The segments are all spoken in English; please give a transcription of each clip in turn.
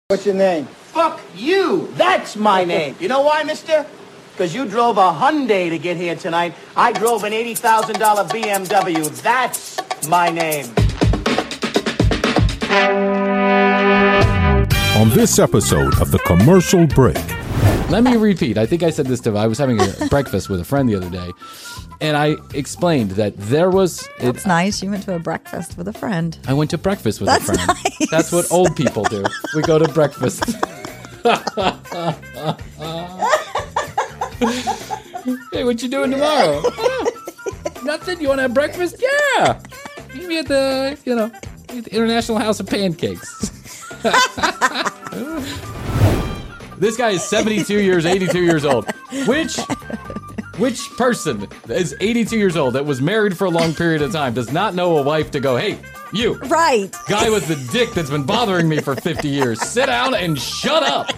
What's your name? Fuck you! That's my name. You know why, mister? Because you drove a Hyundai to get here tonight. I drove an $80,000 BMW. That's my name. On this episode of The Commercial Break. Let me repeat. I think I said this to I was having a breakfast with a friend the other day, and I explained that there was... That's nice. You went to a breakfast with a friend. I went to breakfast with a friend. Nice. That's what old people do. We go to breakfast. Hey, what you doing tomorrow? Nothing? You want to have breakfast? Yeah. Meet me at the, at the International House of Pancakes. This guy is 82 years, 82 years old. Which person is 82 years old that was married for a long period of time does not know a wife to go, hey, you. Right. Guy with the dick that's been bothering me for 50 years. Sit down and shut up.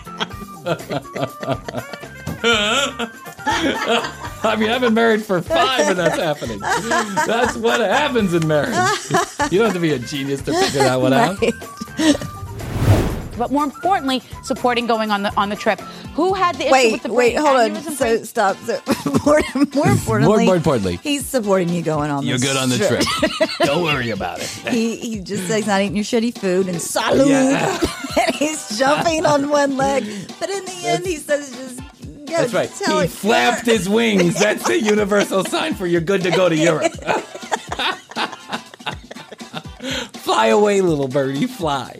I mean, I've been married for 5 and that's happening. That's what happens in marriage. You don't have to be a genius to figure that one out. But more importantly, supporting going on the trip. Who had the issue with the brain? Hold on. So stop. So, more importantly, he's supporting you going on. You're good on the trip. Don't worry about it. He just says not eating your shitty food and salute, and he's jumping on one leg. But in the end, he says just. That's right. He flapped his wings. That's the universal sign for you're good to go to Europe. Fly away, little birdie, fly.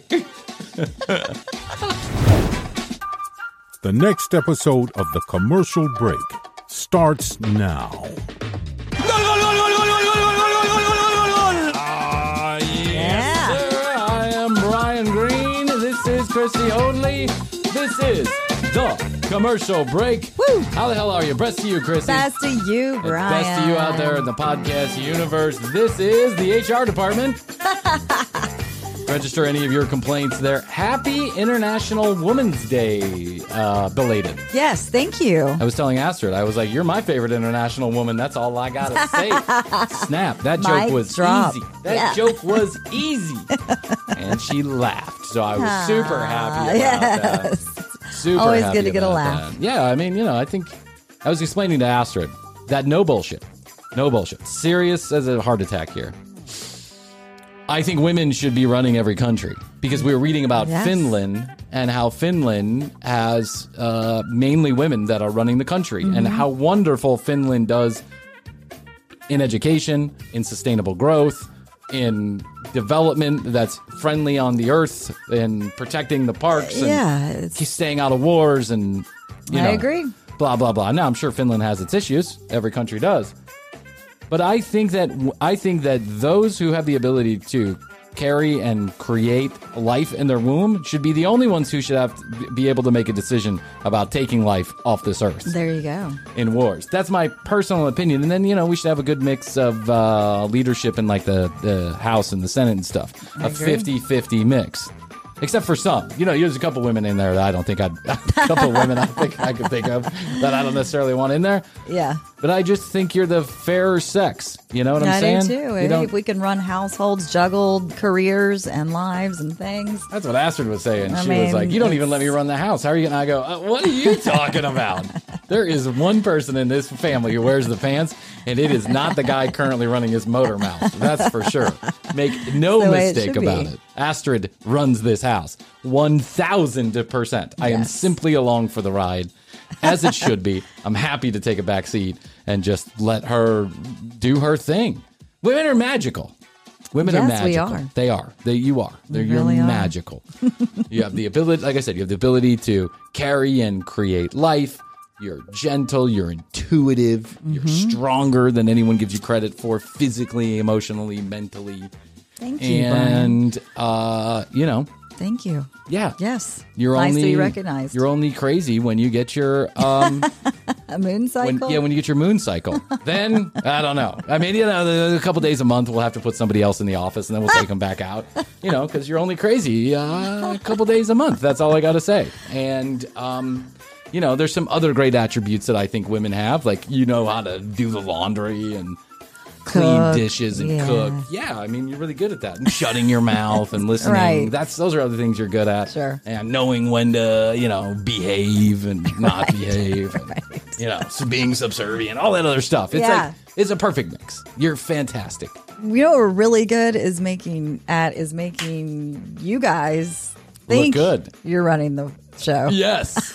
The next episode of The Commercial Break starts now. Yes, sir. I am Brian Green. This is Chrissy Only. This is The Commercial Break. Woo. How the hell are you? Best to you, Chrissy. Best to you, Brian. Best to you out there in the podcast universe. This is the HR department. Register any of your complaints there. Happy International Women's Day, belated. Yes, thank you. I was telling Astrid, I was like, you're my favorite international woman. That's all I got to say. Snap. That joke was easy. That joke was easy. And she laughed. So I was super happy about that. Super Always happy good to get a about laugh. that. Yeah, I mean, I think I was explaining to Astrid that no bullshit. Serious as a heart attack here. I think women should be running every country because we were reading about Finland and how Finland has mainly women that are running the country and how wonderful Finland does in education, in sustainable growth, in development that's friendly on the earth, in protecting the parks and staying out of wars and, I agree. Blah, blah, blah. Now, I'm sure Finland has its issues. Every country does. But I think that those who have the ability to carry and create life in their womb should be the only ones who should have to be able to make a decision about taking life off this earth. There you go. In wars. That's my personal opinion. And then, we should have a good mix of leadership in like the House and the Senate and stuff. A 50-50 mix. Except for some. There's a couple women in there that I don't think a couple women I think I could think of that I don't necessarily want in there. Yeah. But I just think you're the fairer sex. You know what I'm saying? I do too. If we can run households, juggle careers and lives and things. That's what Astrid was saying. She was like, you don't even let me run the house. How are you going to? I go, what are you talking about? There is one person in this family who wears the pants, and it is not the guy currently running his motor mouth. That's for sure. Make no mistake about it. Astrid runs this house 1,000%. I am simply along for the ride, as it should be. I'm happy to take a back seat and just let her do her thing. Women are magical. Women are magical. We are. They are. You are. You're magical. You have the ability, like I said, you have the ability to carry and create life. You're gentle. You're intuitive. You're stronger than anyone gives you credit for, physically, emotionally, mentally. Thank you, and, Brian. Thank you. Yeah. Yes. You're nice only, to be recognized. You're only crazy when you get your a moon cycle. When you get your moon cycle, then I don't know. I mean, a couple days a month we'll have to put somebody else in the office, and then we'll take them back out. Because you're only crazy a couple days a month. That's all I got to say. And there's some other great attributes that I think women have, like how to do the laundry and clean dishes and yeah. cook. Yeah, I mean, you're really good at that. And shutting your mouth and listening. Right. Those are other things you're good at. Sure. And knowing when to, behave and not behave. And, so being subservient, all that other stuff. It's it's a perfect mix. You're fantastic. You know what we're really good is making you guys think good. You're running the show. Yes.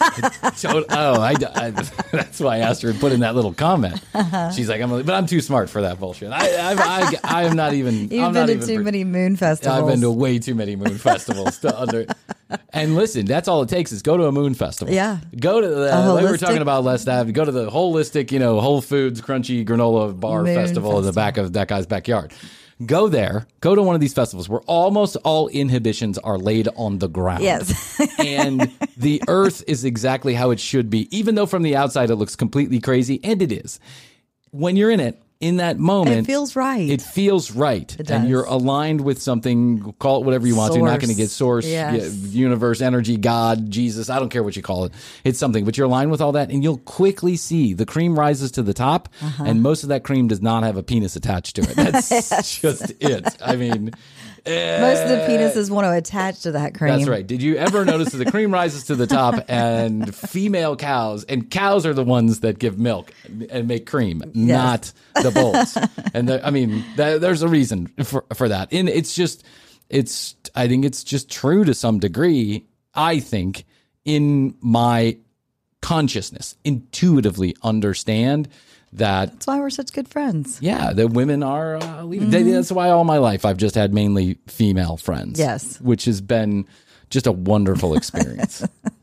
That's why I asked her to put in that little comment. She's like, but I'm too smart for that bullshit. I am not even. You've been to too many moon festivals. I've been to way too many moon festivals And listen, that's all it takes is go to a moon festival. Yeah. Go to like we were talking about last night. Go to the holistic, Whole Foods Crunchy Granola Bar Festival in the back of that guy's backyard. Go there. Go to one of these festivals where almost all inhibitions are laid on the ground. Yes. And the earth is exactly how it should be, even though from the outside it looks completely crazy, and it is. When you're in it, in that moment, it feels right. It feels right. It does. And you're aligned with something, call it whatever you want to. You're not going to get source, yes. universe, energy, God, Jesus. I don't care what you call it. It's something. But you're aligned with all that, and you'll quickly see the cream rises to the top, and most of that cream does not have a penis attached to it. That's just it. I mean... Most of the penises want to attach to that cream. That's right. Did you ever notice that the cream rises to the top and female cows, and cows are the ones that give milk and make cream, not the bulls. And there's a reason for that. And I think it's just true to some degree, I think, in my consciousness, intuitively understand that's why we're such good friends. Yeah, the women are leading. That's why all my life I've just had mainly female friends. Yes. Which has been just a wonderful experience.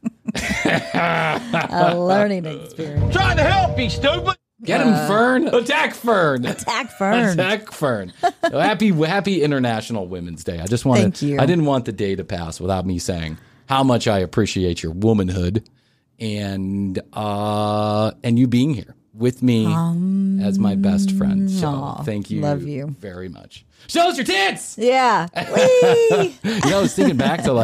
A learning experience. Trying to help you, stupid. Get him, Fern. Attack Fern. Attack Fern. Attack Fern. Happy International Women's Day. I just wanted. Thank you. I didn't want the day to pass without me saying how much I appreciate your womanhood and you being here with me as my best friend. So thank you. Love you very much. Show us your tits. Yeah. I was thinking back to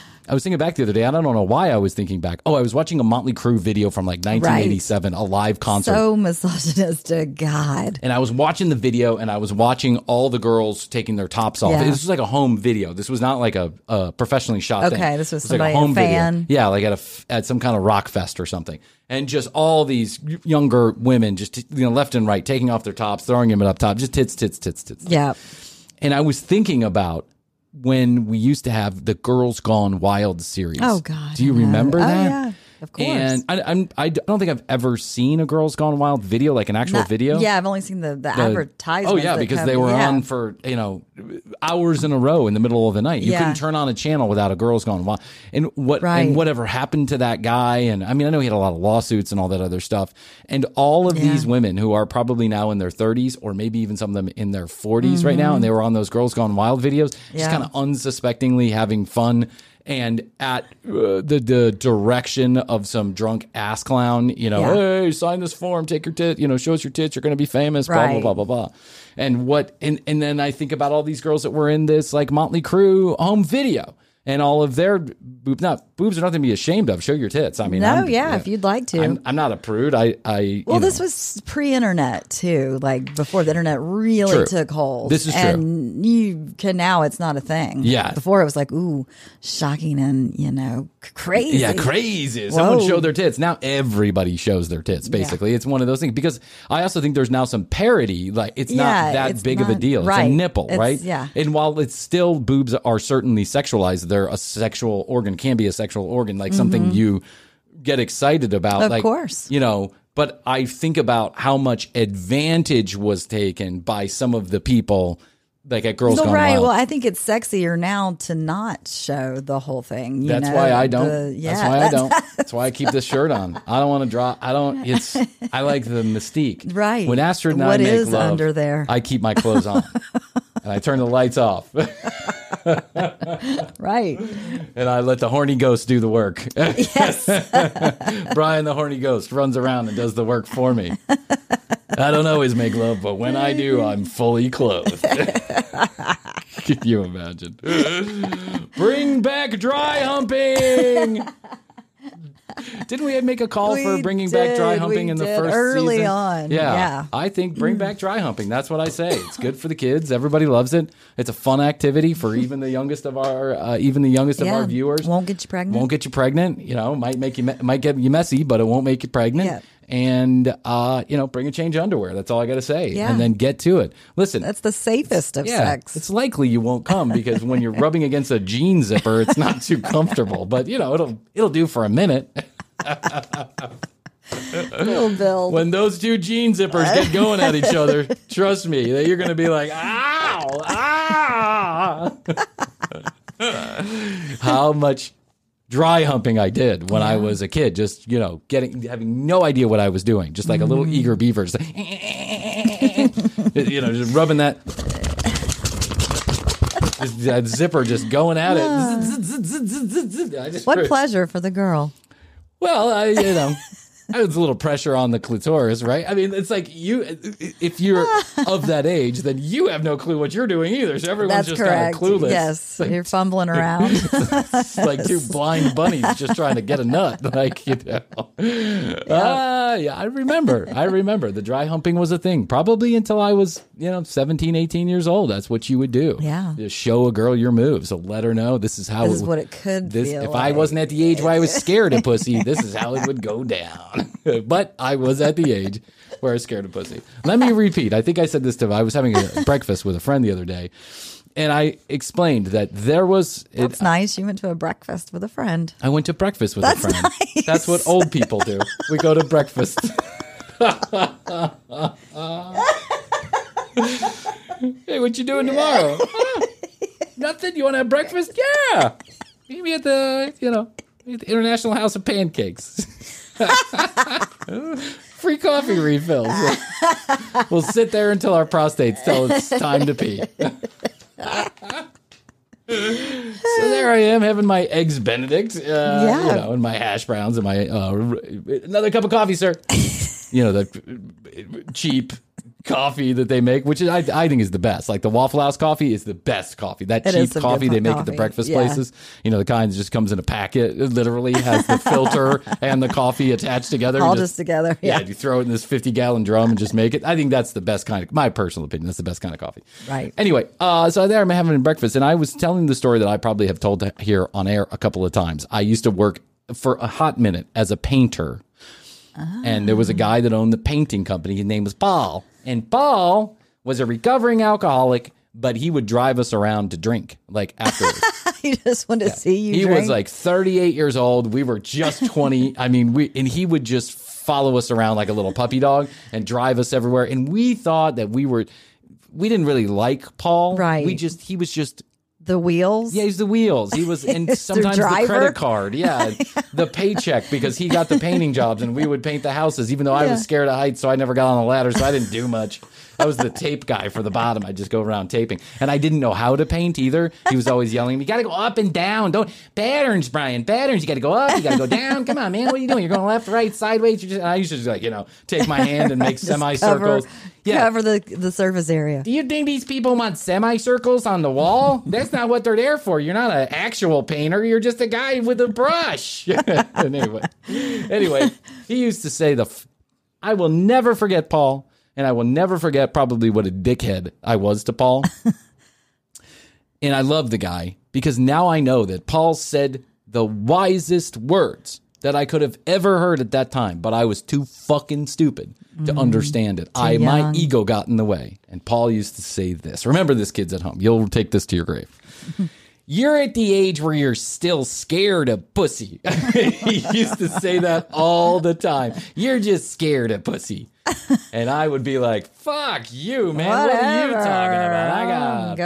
the other day. I don't know why I was thinking back. Oh, I was watching a Motley Crue video from 1987, a live concert. So misogynistic, God. And I was watching the video, and I was watching all the girls taking their tops off. Yeah. This was like a home video. This was not like a professionally shot thing. Okay, this was like somebody, a home a fan. video. Yeah, like at some kind of rock fest or something. And just all these younger women, just left and right, taking off their tops, throwing them up top, just tits. Yeah. And I was thinking about when we used to have the Girls Gone Wild series. Oh, God. Do you remember that? Oh, yeah. Of course. And I don't think I've ever seen a Girls Gone Wild video, like an actual video. Yeah, I've only seen the advertisements. Oh, yeah, because they were on for, hours in a row in the middle of the night. You couldn't turn on a channel without a Girls Gone Wild. And whatever happened to that guy, and I know he had a lot of lawsuits and all that other stuff. And all of these women who are probably now in their 30s, or maybe even some of them in their 40s right now, and they were on those Girls Gone Wild videos, just kind of unsuspectingly having fun. And at the direction of some drunk ass clown, hey, sign this form, take your tit, show us your tits, you're going to be famous, blah, blah, blah, blah, blah. And then I think about all these girls that were in this Motley Crue home video. And all of their boobs are nothing to be ashamed of. Show your tits. If you'd like to. I'm not a prude. This was pre-internet too, before the internet really took hold. This is true. And you can now, it's not a thing. Yeah. Before it was ooh, shocking and crazy. Yeah, crazy. Someone showed their tits. Now everybody shows their tits. Basically, it's one of those things. Because I also think there's now some parody. It's not that big of a deal. Right. It's a nipple, right? Yeah. And while it's still, boobs are certainly sexualized, they're a sexual organ, can be a sexual organ, something you get excited about. Of course. But I think about how much advantage was taken by some of the people at Girls Gone Wild. Well, I think it's sexier now to not show the whole thing. That's why I don't. That's why I don't. That's why I keep this shirt on. I don't want to draw. I like the mystique. Right. When Astrid and what I make is love, under there? I keep my clothes on. And I turn the lights off. Right. And I let the horny ghost do the work. Yes. Brian, the horny ghost, runs around and does the work for me. I don't always make love, but when I do, I'm fully clothed. Can you imagine? Bring back dry humping. Didn't we make a call for We bringing back dry did, humping we in the did first early season? on, Yeah. yeah. I think bring back dry humping. That's what I say. It's good for the kids. Everybody loves it. It's a fun activity for even the youngest of our our viewers. Won't get you pregnant. Won't get you pregnant. You know, might get you messy, but it won't make you pregnant. Yeah. And bring a change of underwear. That's all I got to say. Yeah. And then get to it. Listen, That's the safest of sex. it's likely you won't come because when you're rubbing against a jean zipper, it's not too comfortable. But it'll do for a minute. Little Bill. When those two jean zippers get going at each other, trust me, that you're going to be like, ow, ah. How much dry humping I did when I was a kid, just, having no idea what I was doing, just like a little eager beaver, just, just rubbing that. That zipper just going at it. What pleasure for the girl. Well, there's a little pressure on the clitoris, right? I mean, it's like if you're of that age, then you have no clue what you're doing either. So everyone's That's just kind correct. of clueless. Yes, you're fumbling around. It's like two blind bunnies just trying to get a nut. I remember the dry humping was a thing probably until I was, 17, 18 years old. That's what you would do. Yeah. Just show a girl your moves. So let her know this is how This is what it could feel If like. I wasn't at the age where I was scared of pussy, this is how it would go down. But I was at the age where I was scared of pussy. Let me repeat. I think I said this to I was having a breakfast with a friend the other day. And I explained that there was... That's nice. You went to a breakfast with a friend. I went to breakfast with a That's friend. nice. That's what old people do. We go to breakfast. Hey, what you doing tomorrow? Nothing. You want to have breakfast? Yeah. Meet me at the International House of Pancakes. Free coffee refills. We'll sit there until our prostates tell it's time to pee. So there I am having my eggs Benedict, and my hash browns and my another cup of coffee, sir. The cheap coffee that they make, which I think is the best. Like the Waffle House coffee is the best coffee. That cheap coffee they make at the breakfast places, the kind that just comes in a packet. It literally has the filter and the coffee attached together. All just together. Yeah. You throw it in this 50-gallon drum and just make it. I think that's the best kind of, my personal opinion, that's the best kind of coffee. Right. Anyway, so there I'm having breakfast, and I was telling the story that I probably have told here on air a couple of times. I used to work for a hot minute as a painter. And there was a guy that owned the painting company. His name was Paul. And Paul was a recovering alcoholic, but he would drive us around to drink, like afterwards. He just wanted to see you He drink. was like 38 years old. We were just 20. I mean, and he would just follow us around like a little puppy dog and drive us everywhere. And we thought that we didn't really like Paul. Right. He was just... The wheels? Yeah, he's the wheels. He was, and sometimes the credit card. Yeah, the paycheck, because he got the painting jobs and we would paint the houses, even though I was scared of heights, so I never got on the ladder, so I didn't do much. I was the tape guy for the bottom. I'd just go around taping. And I didn't know how to paint either. He was always yelling at me, you got to go up and down. Don't patterns, Brian, patterns. You got to go up, you got to go down. Come on, man. What are you doing? You're going left, right, sideways. I used to just take my hand and make semicircles. Cover the surface area. Do you think these people want semicircles on the wall? That's not what they're there for. You're not an actual painter. You're just a guy with a brush. Anyway, he used to say I will never forget Paul, and I will never forget probably what a dickhead I was to Paul. And I love the guy because now I know that Paul said the wisest words that I could have ever heard at that time, but I was too fucking stupid to understand it. My ego got in the way. And Paul used to say this. Remember this, kids at home. You'll take this to your grave. You're at the age where you're still scared of pussy. He used to say that all the time. You're just scared of pussy. And I would be like, fuck you, man. Whatever. What are you talking about? I got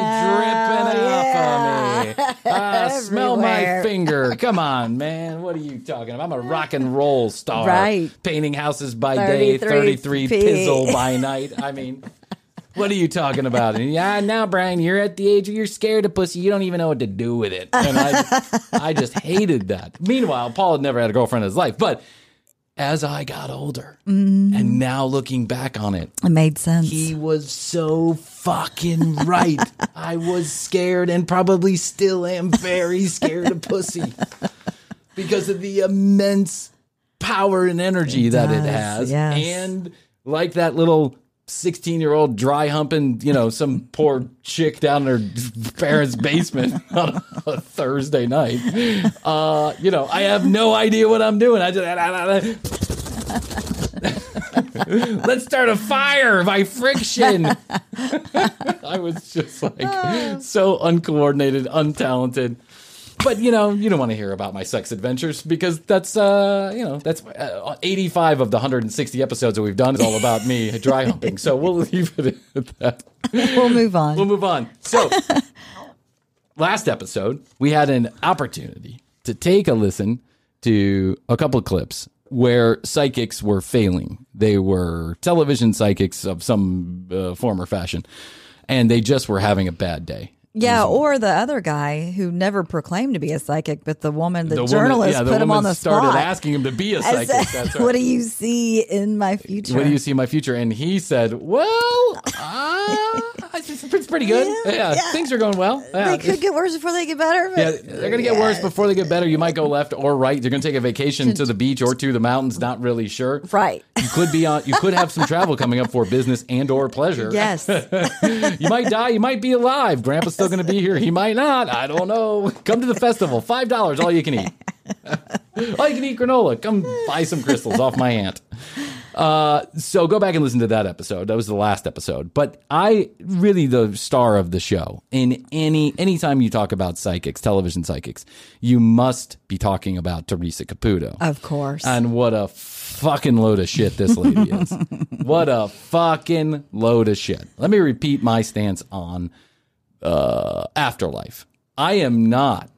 pussy dripping off of me. Smell my finger. Come on, man. What are you talking about? I'm a rock and roll star. Right. Painting houses by day, 33 pizzle by night. I mean... What are you talking about? And now, Brian, you're at the age where you're scared of pussy. You don't even know what to do with it. And I just hated that. Meanwhile, Paul had never had a girlfriend in his life. But as I got older, and now looking back on it, it made sense. He was so fucking right. I was scared and probably still am very scared of pussy. because of the immense power and energy that it does, has. yes. And like that little 16-year-old dry humping, some poor chick down in her parents' basement on a Thursday night. I have no idea what I'm doing. I just let's start a fire by friction. I was just like so uncoordinated, untalented. But you don't want to hear about my sex adventures because that's 85 of the 160 episodes that we've done is all about me dry humping. So we'll leave it at that. We'll move on. We'll move on. So last episode, we had an opportunity to take a listen to a couple of clips where psychics were failing. They were television psychics of some form or fashion, and they just were having a bad day. Yeah, or the other guy who never proclaimed to be a psychic, but the journalist put him on the spot. Started asking him to be a psychic. Said, that's right. What do you see in my future? What do you see in my future? And he said, well, it's pretty good. Yeah, things are going well. Yeah. They could get worse before they get better. Yeah, they're going to get worse before they get better. You might go left or right. You're going to take a vacation to the beach or to the mountains. Not really sure. Right. You could have some travel coming up for business and or pleasure. Yes. You might die. You might be alive. Grandpa's still going to be here. He might not. I don't know. Come to the festival. $5. All you can eat. All you can eat granola. Come buy some crystals off my aunt. So go back and listen to that episode. That was the last episode. But the star of the show. In anytime you talk about psychics, television psychics, you must be talking about Teresa Caputo. Of course. And what a fucking load of shit this lady is. What a fucking load of shit. Let me repeat my stance on afterlife. I am not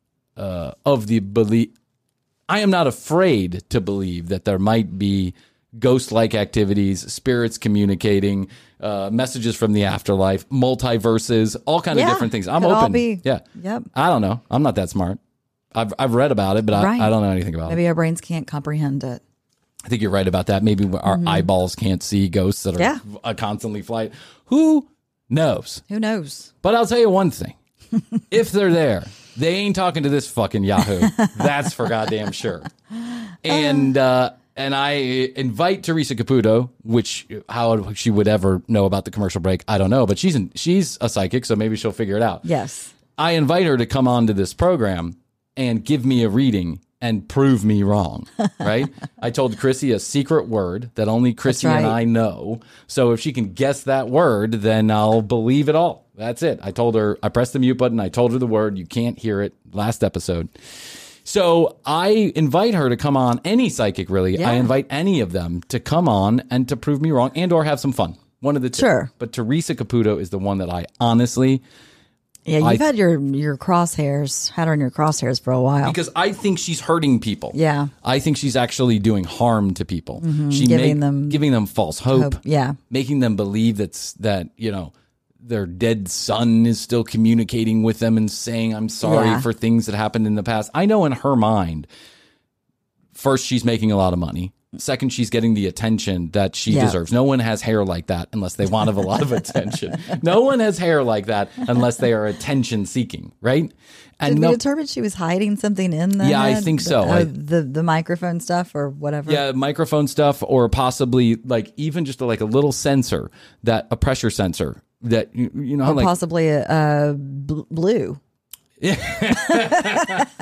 I am not afraid to believe that there might be ghost-like activities, spirits communicating, messages from the afterlife, multiverses, all kind of different things. I'm open. Yeah. Yep. I don't know. I'm not that smart. I've read about it, but I don't know anything about it. Maybe our brains can't comprehend it. I think you're right about that. Maybe our eyeballs can't see ghosts that are constantly flying. Who knows? Who knows? But I'll tell you one thing. If they're there, they ain't talking to this fucking Yahoo. That's for goddamn sure. And I invite Teresa Caputo, which how she would ever know about the commercial break, I don't know. But she's a psychic, so maybe she'll figure it out. Yes. I invite her to come on to this program and give me a reading and prove me wrong, right? I told Chrissy a secret word that only Chrissy and I know. So if she can guess that word, then I'll believe it all. That's it. I told her, I pressed the mute button. I told her the word. You can't hear it. Last episode. So I invite her to come on, any psychic really. Yeah. I invite any of them to come on and to prove me wrong and or have some fun. One of the two. Sure. But Teresa Caputo is the one that I honestly... Yeah, you've had your crosshairs, had her in your crosshairs for a while. Because I think she's hurting people. Yeah. I think she's actually doing harm to people. Mm-hmm. Giving them false hope. Yeah. Making them believe that their dead son is still communicating with them and saying, I'm sorry for things that happened in the past. I know in her mind, first, she's making a lot of money. Second, she's getting the attention that she deserves. No one has hair like that unless they want a lot of attention. No one has hair like that unless they are attention seeking, right? And Did we determine she was hiding something in the head? I think so. The microphone stuff or whatever? Yeah, microphone stuff, or possibly even just like a little sensor, a pressure sensor that, or like, possibly a blue. Yeah.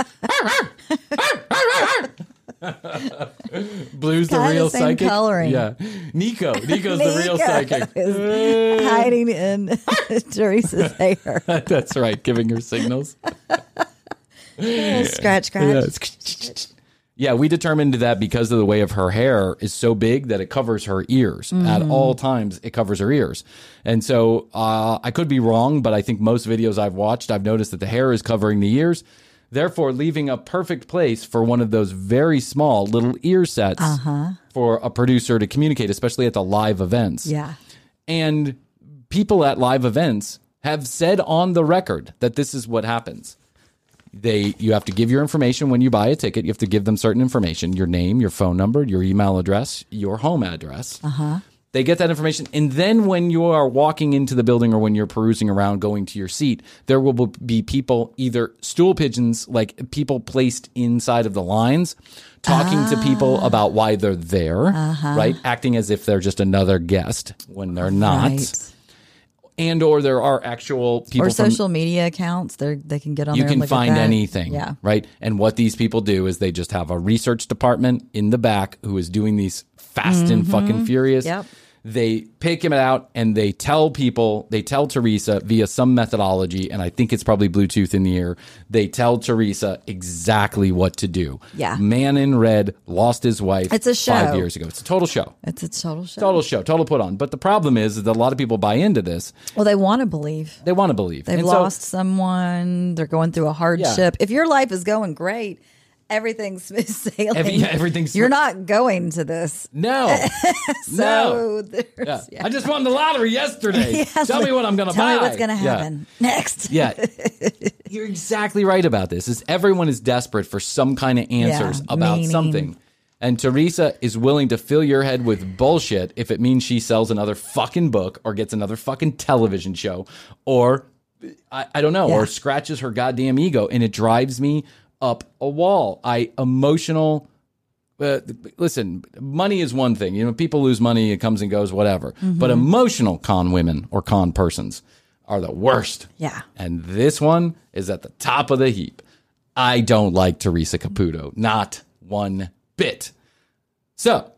Blue's the real psychic. Coloring. Yeah, Nico's the real psychic. Is hiding in Teresa's hair. That's right, giving her signals. Scratch. Yeah, we determined that because of the way of her hair is so big that it covers her ears. At all times. It covers her ears, and so I could be wrong, but I think most videos I've watched, I've noticed that the hair is covering the ears. Therefore, leaving a perfect place for one of those very small little ear sets for a producer to communicate, especially at the live events. Yeah. And people at live events have said on the record that this is what happens. You have to give your information when you buy a ticket. You have to give them certain information, your name, your phone number, your email address, your home address. They get that information. And then when you are walking into the building or when you're perusing around going to your seat, there will be people, either stool pigeons, like people placed inside of the lines, talking to people about why they're there, right? Acting as if they're just another guest when they're not. Right. And or there are actual people or social media accounts. They can get on you there can and look find at that. anything, right? And what these people do is they just have a research department in the back who is doing these fast and fucking furious. Yep. They pick him out and they tell Teresa via some methodology, and I think it's probably Bluetooth in the ear. They tell Teresa exactly what to do. Yeah. Man in Red lost his wife. It's a show. 5 years ago. It's a total show. It's a total show. Total show. Total put on. But the problem is that a lot of people buy into this. Well, they want to believe. They want to believe. They've And lost someone. They're going through a hardship. If your life is going great, everything's smooth sailing. Everything's. You're not going to this. No. So No. I just won the lottery yesterday. Tell me what I'm going to buy. Tell me what's going to happen next. Yeah. You're exactly right about this. Is everyone is desperate for some kind of answers about meaning. something. And Teresa is willing to fill your head with bullshit if it means she sells another fucking book or gets another fucking television show or I don't know, or scratches her goddamn ego, and it drives me up a wall. Listen, money is one thing. You know, people lose money, it comes and goes, whatever. But emotional con women or con persons are the worst. Yeah. And this one is at the top of the heap. I don't like Teresa Caputo. Not one bit. So,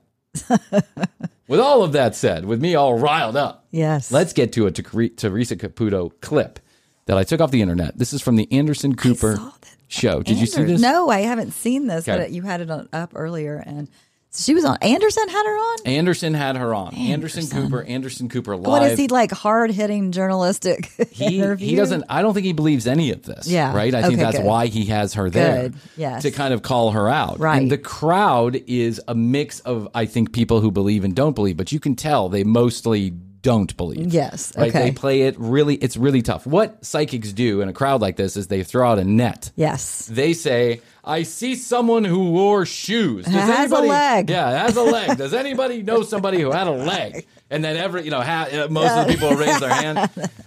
with all of that said, with me all riled up, Yes. let's get to a Teresa Caputo clip that I took off the internet. This is from the Anderson Cooper show. Did you see this? No, I haven't seen this, Okay. but you had it up earlier, and she was on. Anderson had her on. Anderson had her on. Anderson Cooper Live. What is he like? Hard hitting journalistic interview? He doesn't. I don't think he believes any of this. Yeah. Right. I think Okay, that's good. why he has her there. Good. Yes. To kind of call her out. Right. And the crowd is a mix of, I think, people who believe and don't believe, but you can tell they mostly don't believe. Yes. Right. Okay. They play it really. It's really tough. What psychics do in a crowd like this is they throw out a net. Yes. They say, I see someone who wore shoes. Does Has a leg. Yeah, has a leg. Does anybody know somebody who had a leg? And then most of the people raise their hand.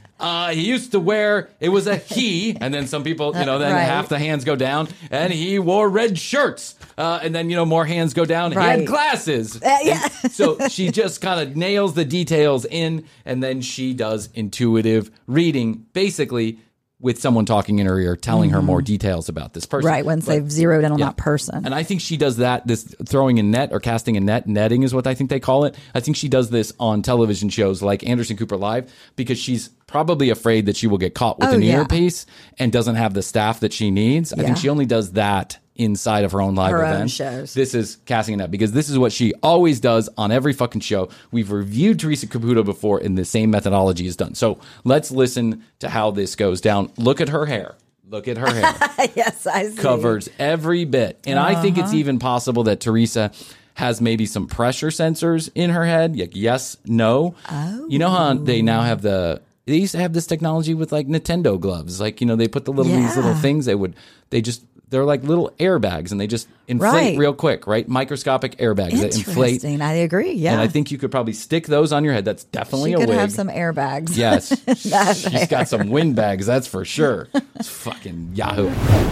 He used to wear, it was a he, and then some people, then Right. half the hands go down, and he wore red shirts. And then, more hands go down. He Right. had glasses. Yeah. And so she just kind of nails the details in, and then she does intuitive reading, basically with someone talking in her ear, telling her more details about this person. Right. Once they've zeroed in on that person. And I think she does that, this throwing a net or casting a net, netting is what I think they call it. I think she does this on television shows like Anderson Cooper Live because she's probably afraid that she will get caught with an earpiece and doesn't have the staff that she needs. I think she only does that inside of her own live Her own event. shows. This is casting a net because this is what she always does on every fucking show. We've reviewed Teresa Caputo before and the same methodology is done. So let's listen to how this goes down. Look at her hair. Look at her hair. Yes, I see. Covers every bit. And I think it's even possible that Teresa has maybe some pressure sensors in her head. Like, yes, no. Oh. You know how they now have they used to have this technology with like Nintendo gloves. Like, they put these little things they're like little airbags and they just inflate real quick, right? Microscopic airbags that inflate. Interesting. I agree. Yeah. And I think you could probably stick those on your head. That's definitely she a could wig. have some airbags. Yes. She's got some windbags, that's for sure. It's fucking Yahoo.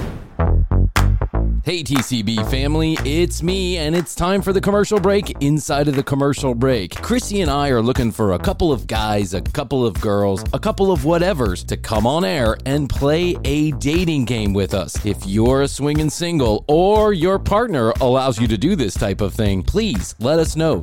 Hey TCB family, it's me, and it's time for the commercial break inside of the commercial break. Chrissy and I are looking for a couple of guys, a couple of girls, a couple of whatevers to come on air and play a dating game with us. If you're a swinging single or your partner allows you to do this type of thing, please let us know.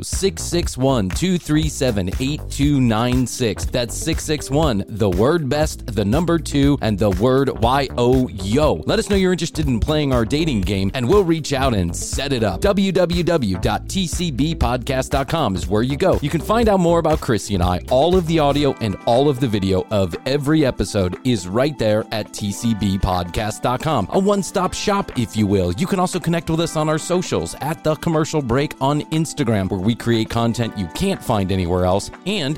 661-237-8296. That's 661, the word best, the number 2, and the word YOYO. Let us know you're interested in playing our dating game, and we'll reach out and set it up. www.tcbpodcast.com is where you go. You can find out more about Chrissy and I. All of the audio and all of the video of every episode is right there at tcbpodcast.com. A one-stop shop, if you will. You can also connect with us on our socials at The Commercial Break on Instagram, where we create content you can't find anywhere else, and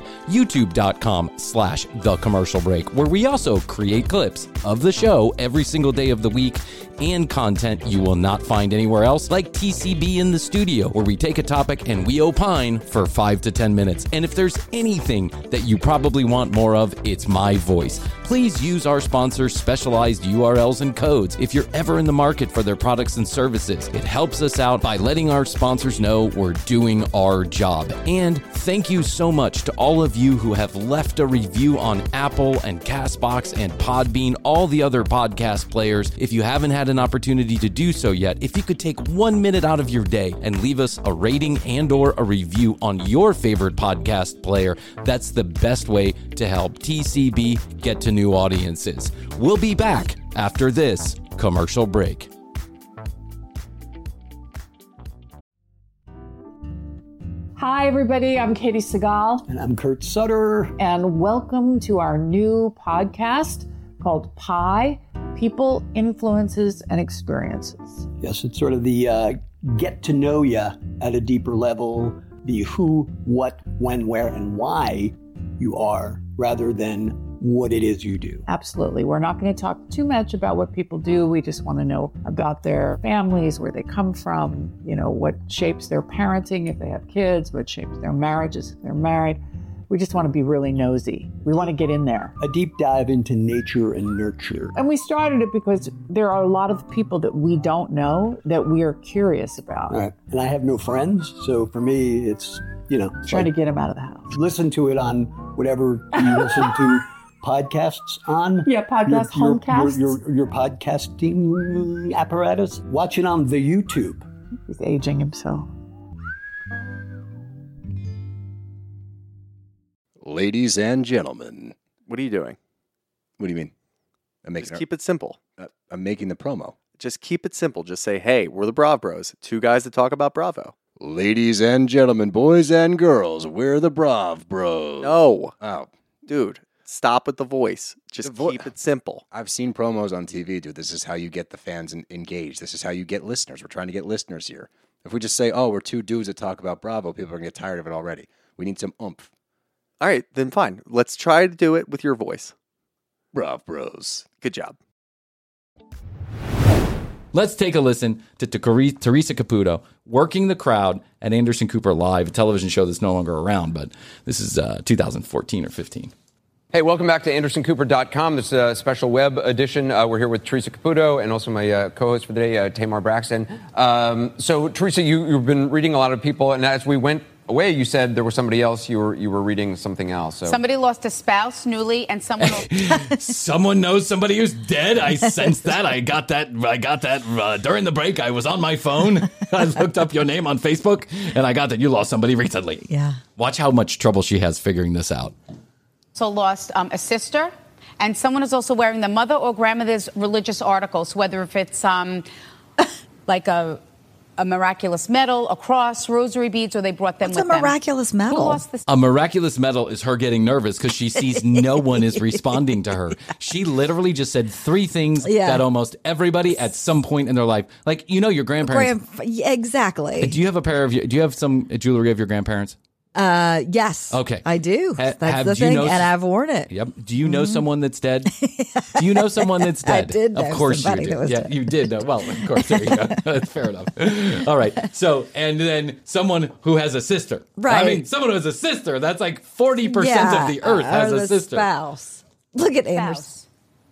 youtube.com/The Commercial Break, where we also create clips of the show every single day of the week and content you will not find anywhere else, like TCB in the Studio, where we take a topic and we opine for 5 to 10 minutes. And if there's anything that you probably want more of, it's my voice. Please use our sponsors' specialized URLs and codes if you're ever in the market for their products and services. It helps us out by letting our sponsors know we're doing our job. And thank you so much to all of you who have left a review on Apple and CastBox and Podbean, all the other podcast players. If you haven't had an opportunity to do so yet, if you could take 1 minute out of your day and leave us a rating and or a review on your favorite podcast player, that's the best way to help TCB get to new audiences. We'll be back after this commercial break. Hi, everybody. I'm Katie Segal. And I'm Kurt Sutter. And welcome to our new podcast called Pi, People, Influences, and Experiences. Yes, it's sort of the get to know you at a deeper level, the who, what, when, where, and why you are, rather than what it is you do. Absolutely. We're not going to talk too much about what people do. We just want to know about their families, where they come from, what shapes their parenting if they have kids, what shapes their marriages if they're married. We just want to be really nosy. We want to get in there. A deep dive into nature and nurture. And we started it because there are a lot of people that we don't know that we are curious about. Right. And I have no friends, so for me, it's, trying to get them out of the house. Listen to it on whatever you listen to podcasts on. Yeah, homecasts. Your podcasting apparatus. Watch it on the YouTube. He's aging himself. Ladies and gentlemen. What are you doing? What do you mean? Just keep it simple. I'm making the promo. Just keep it simple. Just say, hey, we're the Brav Bros. Two guys that talk about Bravo. Ladies and gentlemen, boys and girls, we're the Brav Bros. No. Oh. Dude, stop with the voice. Just keep it simple. I've seen promos on TV, dude. This is how you get the fans engaged. This is how you get listeners. We're trying to get listeners here. If we just say, oh, we're two dudes that talk about Bravo, people are going to get tired of it already. We need some oomph. All right, then fine. Let's try to do it with your voice. Brav Bros. Good job. Let's take a listen to Teresa Caputo working the crowd at Anderson Cooper Live, a television show that's no longer around, but this is 2014 or 15. Hey, welcome back to AndersonCooper.com. This is a special web edition. We're here with Teresa Caputo and also my co-host for the day, Tamar Braxton. So, Teresa, you've been reading a lot of people, and as we went away, you said there was somebody else you were reading something else. So. Somebody lost a spouse newly, and someone someone knows somebody who's dead. I sensed that. I got that during the break. I was on my phone. I looked up your name on Facebook, and I got that you lost somebody recently. Yeah. Watch how much trouble she has figuring this out. also lost a sister, and someone is also wearing the mother or grandmother's religious articles, whether if it's like a miraculous medal, a cross, rosary beads, or they brought them What's with them. a miraculous medal? Who lost this? A miraculous medal is her getting nervous because she sees no one is responding to her. She literally just said 3 things that almost everybody at some point in their life, like, your grandparents. Exactly. Do you have some jewelry of your grandparents? Yes. Okay. I do. That's the thing, and I've worn it. Yep. Do you know someone that's dead? Do you know someone that's dead? I did know of course somebody you did. that was Yeah, dead. you did know. Well, of course. There you go. That's fair enough. All right. So, and then someone who has a sister. Right. I mean, someone who has a sister, that's like 40% of the earth has or a the sister. Spouse. Look at Anderson.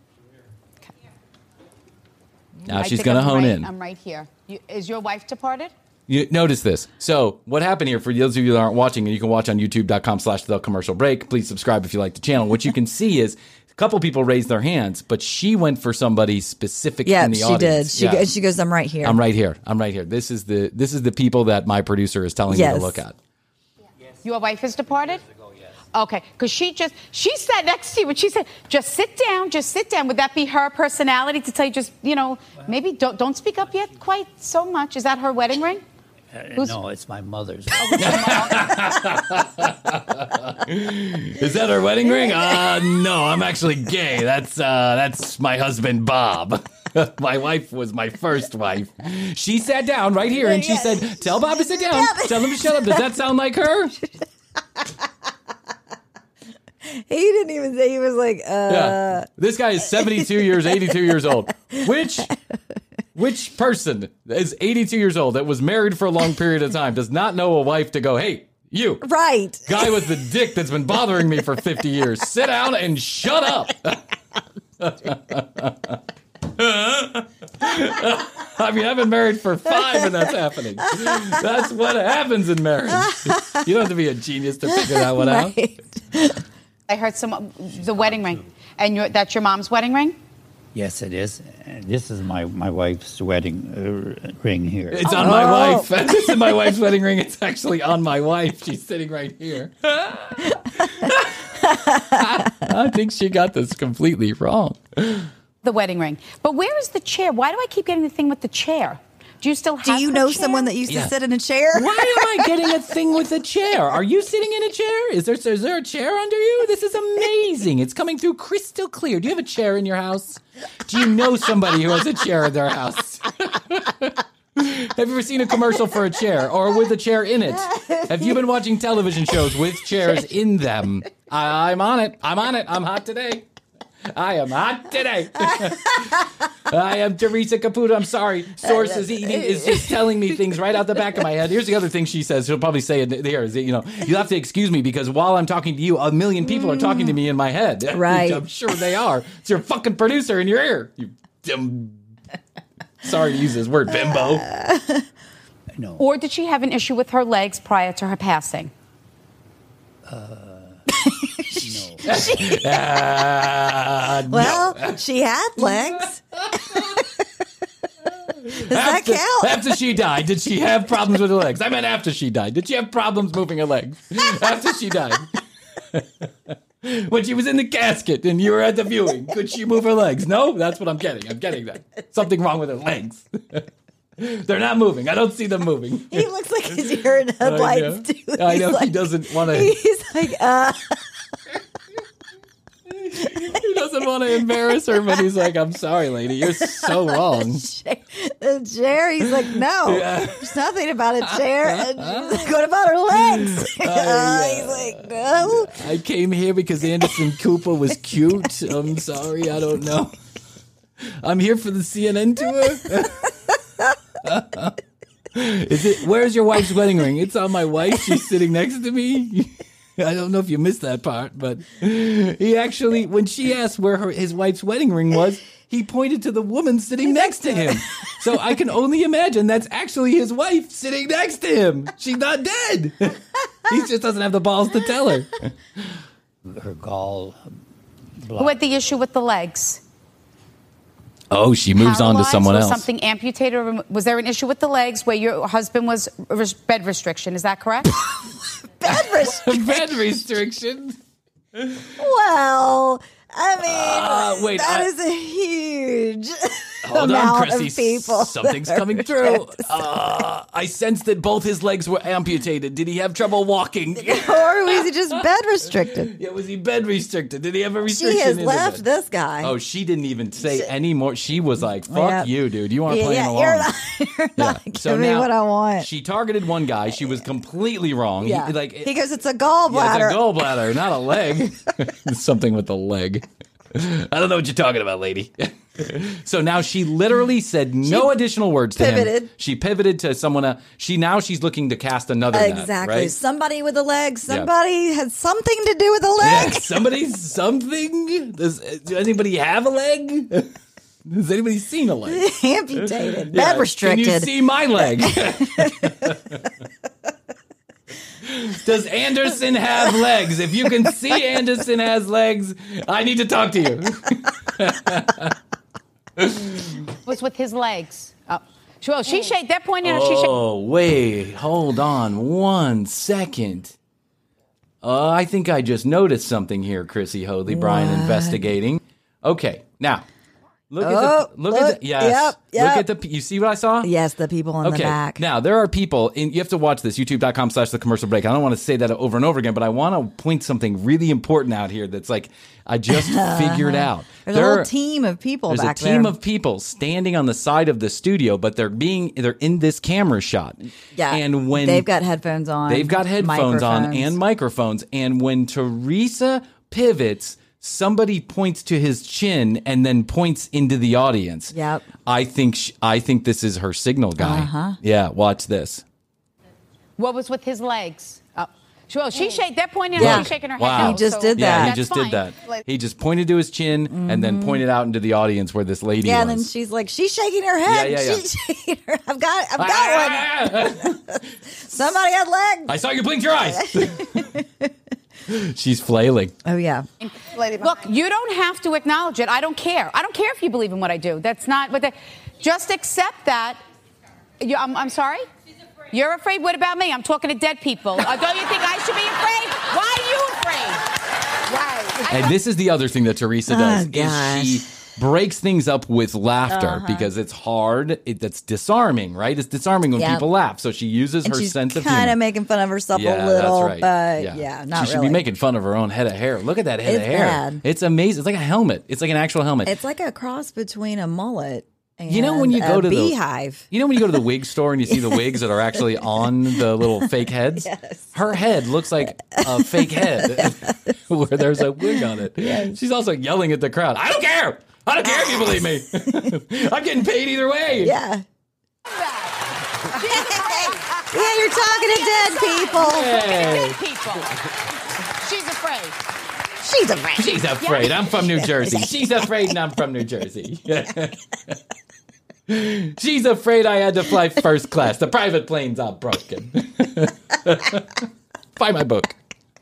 Now she's going to hone in. I'm right here. Is your wife departed? You notice this. So what happened here, for those of you that aren't watching, and you can watch on youtube.com/thecommercialbreak. Please subscribe if you like the channel. What you can see is a couple people raised their hands, but she went for somebody specific in the audience. Yeah, she did. She goes, I'm right here. I'm right here. I'm right here. This is the people that my producer is telling me to look at. Your wife is departed? Okay, because she sat next to you and she said, just sit down. Would that be her personality to tell you maybe don't speak up yet quite so much? Is that her wedding ring? No, it's my mother's. Is that her wedding ring? No, I'm actually gay. That's my husband, Bob. My wife was my first wife. She sat down right here and she said, tell Bob to sit down. Tell him to shut up. Does that sound like her? He didn't even say. He was like, Yeah. This guy is 82 years old, which Which person is 82 years old that was married for a long period of time does not know a wife to go, hey, you. Right. Guy with the dick that's been bothering me for 50 years. Sit down and shut up. I mean, I've been married for 5 and that's happening. That's what happens in marriage. You don't have to be a genius to figure that one out. I heard the wedding ring. And that's your mom's wedding ring? Yes, it is. This is my wife's wedding ring here. It's on my wife. This is my wife's wedding ring. It's actually on my wife. She's sitting right here. I think she got this completely wrong. The wedding ring. But where is the chair? Why do I keep getting the thing with the chair? Do you still have Do you her know chair? someone that used to sit in a chair? Why am I getting a thing with a chair? Are you sitting in a chair? Is there a chair under you? This is amazing. It's coming through crystal clear. Do you have a chair in your house? Do you know somebody who has a chair in their house? Have you ever seen a commercial for a chair or with a chair in it? Have you been watching television shows with chairs in them? I'm on it. I'm hot today. I am hot today. I am Teresa Caputo. I'm sorry. Sources is just telling me things right out the back of my head. Here's the other thing she says. She'll probably say it here. Is that, you'll have to excuse me because while I'm talking to you, 1 million people are talking to me in my head. Right. I'm sure they are. It's your fucking producer in your ear. You dumb. Sorry to use this word, bimbo. No. Or did she have an issue with her legs prior to her passing? Well, she had legs. Does that count? After she died, did she have problems with her legs? I meant after she died. Did she have problems moving her legs? After she died. When she was in the casket and you were at the viewing, could she move her legs? No? That's what I'm getting. I'm getting that. Something wrong with her legs. They're not moving. I don't see them moving. He looks like his deer in headlights, too. I know. Like, he doesn't want to. He's like, He doesn't want to embarrass her, but he's like, I'm sorry, lady. You're so wrong. The chair, he's like, no, there's nothing about a chair. And she's like, what about her legs? He's like, no. I came here because Anderson Cooper was cute. I'm sorry, I don't know. I'm here for the CNN tour. Where's your wife's wedding ring? It's on my wife. She's sitting next to me. I don't know if you missed that part, but he actually, when she asked where his wife's wedding ring was, he pointed to the woman sitting next to him. So I can only imagine that's actually his wife sitting next to him. She's not dead. He just doesn't have the balls to tell her. Her gall. Who had the issue with the legs? Oh, she moves on to Paralyzed? someone Was else. something amputated? Or was there an issue with the legs where your husband was bed restriction? Is that correct? Bed restriction. Bed restriction. Well, I mean, wait, that is a huge Hold amount on, of Chrissy. people. Something's that are coming through. upset. I sensed that both his legs were amputated. Did he have trouble walking? Or was he just bed restricted? Yeah, was he bed restricted? Did he have a She restriction? has in left his bed? this guy. Oh, she didn't even say any more. She was like, fuck Yeah. you, dude. You aren't playing along. You're not So giving me now what I want. She targeted one guy. She was completely wrong. Yeah. He goes, it's a yeah, gallbladder. it's a gallbladder, not a leg. Something with the leg. I don't know what you're talking about, lady. So now she literally said no additional words to him. pivoted. She pivoted to someone else. She's looking to cast another net, Exactly. right? Somebody with a leg. Somebody had something to do with a leg. Yeah, something. Does anybody have a leg? Has anybody seen a leg? Amputated. Yeah. Bed restricted. Can you see my leg? Does Anderson have legs? If you can see Anderson has legs, I need to talk to you. Was with his legs. Oh. Well, she shake. They're pointing at. She shake. Oh, wait. Hold on 1 second. I think I just noticed something here, Chrissy Hoadley. Brian investigating. Okay, now. Look at the yes. Yep. Look at the. You see what I saw? Yes, the people in the back. Now there are people, and you have to watch this. YouTube.com/the commercial break. I don't want to say that over and over again, but I want to point something really important out here. That's like I just figured out. There's a whole team of people back there. There's a team of people standing on the side of the studio, but they're in this camera shot. Yeah, and when they've got headphones on, they've got headphones on and microphones. And when Teresa pivots, somebody points to his chin and then points into the audience. Yep. I think this is her signal guy. Uh-huh. Yeah, watch this. What was with his legs? Well, they're pointing at Yeah. her, she's shaking her head. Wow. no, He just so did that. Yeah, he that's just fine. did that. He just pointed to his chin and then pointed out into the audience where this lady Yeah, was. and then she's like, she's shaking her head. Yeah, yeah, yeah. She's shaking her. I've got one. Somebody had legs. I saw you blink your eyes. She's flailing. Oh, yeah. Look, you don't have to acknowledge it. I don't care. I don't care if you believe in what I do. That's not what just accept that. I'm sorry? You're afraid? What about me? I'm talking to dead people. Don't you think I should be afraid? Why are you afraid? Right. And this is the other thing that Teresa does gosh. is she breaks things up with laughter because it's hard. That's disarming, right? It's disarming when Yep. people laugh. So she uses And her she's sense of kind humor. of making fun of herself Yeah, a little, that's right. but yeah, not She should really. be making fun of her own head of hair. Look at that head of It's hair. bad. It's amazing. It's like a helmet. It's like an actual helmet. It's like a cross between a mullet and You know when you go a to beehive. You know when you go to the wig store and you see the wigs that are actually on the little fake heads? Yes. Her head looks like a fake head where there's a wig on it. Yes. She's also yelling at the crowd. I don't care. I don't care if you believe me. I'm getting paid either way. Yeah. Yeah, you're talking to dead people. Dead people. She's afraid. She's afraid. She's afraid. I'm from New Jersey. She's afraid and I'm from New Jersey. She's afraid I had to fly first class. The private plane's all broken. Buy my book.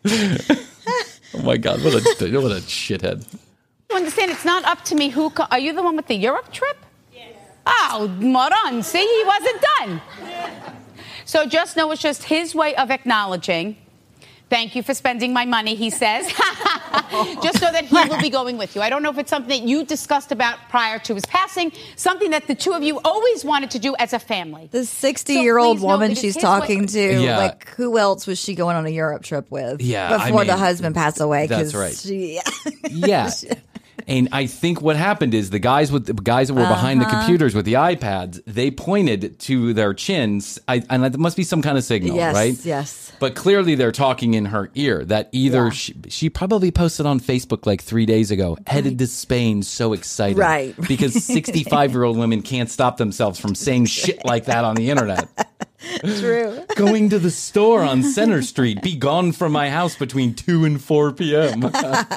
Oh my God, what a shithead. You understand, it's not up to me who... Are you the one with the Europe trip? Yes. Oh, moron. See, he wasn't done. So just know it's just his way of acknowledging, thank you for spending my money, he says. Just so that he will be going with you. I don't know if it's something that you discussed about prior to his passing, something that the two of you always wanted to do as a family. The 60-year-old So please know woman it is she's his talking way- to, Yeah. like, who else was she going on a Europe trip with? Yeah, I before the mean, husband passed away. that's 'cause right. She, Yeah. And I think what happened is the guys that were behind the computers with the iPads, they pointed to their chins, and that must be some kind of signal, yes, right? yes. But clearly they're talking in her ear. That either Yeah. she probably posted on Facebook like 3 days ago, headed to Spain, so excited, Right. Because 65-year-old women can't stop themselves from saying shit like that on the internet. True. Going to the store on Center Street, be gone from my house between 2 and 4 p.m.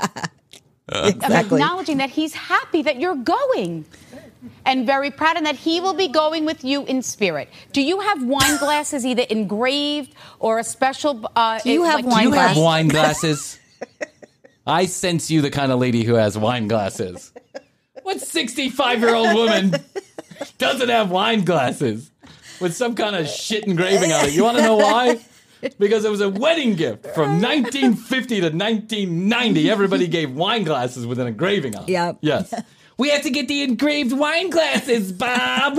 Exactly. Acknowledging that he's happy that you're going and very proud and that he will be going with you in spirit. Do you have wine glasses either engraved or a special... Do you have wine Do you have glasses? wine glasses? I sense you the kind of lady who has wine glasses. What 65-year-old woman doesn't have wine glasses with some kind of shit engraving on it? You want to know why? Because it was a wedding gift from 1950 to 1990. Everybody gave wine glasses with an engraving on it. Yep. Yes. We have to get the engraved wine glasses, Bob.